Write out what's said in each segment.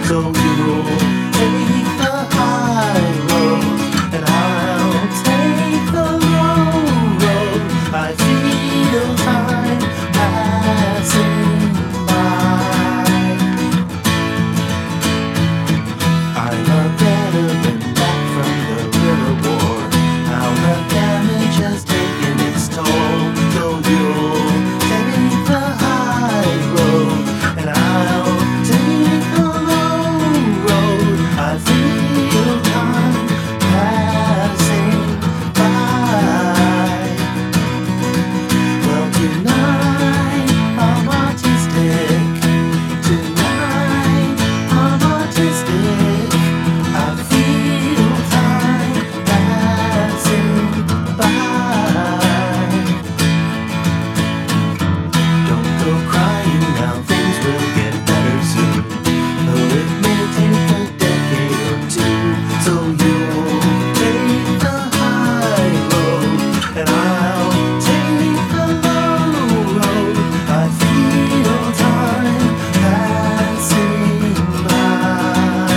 So you'll take the high road, and I'll take the low road. I feel time passing by. I'm a veteran back from the River War. Now the damage has taken its toll. So you'll take the high road, and I'll take the low road. I feel time passing by. Well, tonight I'm autistic. Tonight I'm autistic. I feel time passing by. Don't go crying now, things will get better soon. Though it may take a decade or two. So you'll take the high road, and I'll take the low road. I feel time passing by.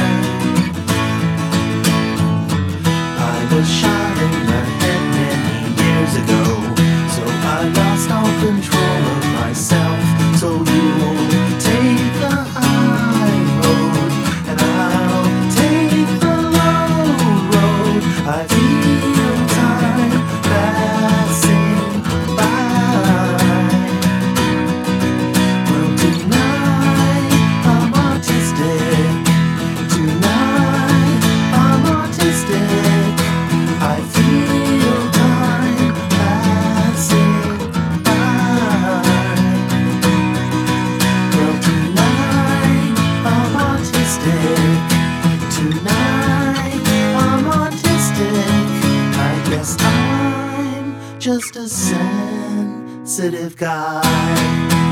I was shot in the head many years ago, so I lost all control of myself. So you'll take the high road, and I'll take the low road. I feel time passing by. Well, tonight I'm autistic. Tonight I'm autistic. I feel time passing by. Well, tonight I'm autistic. Tonight I'm autistic. I guess I'm just a sensitive guy.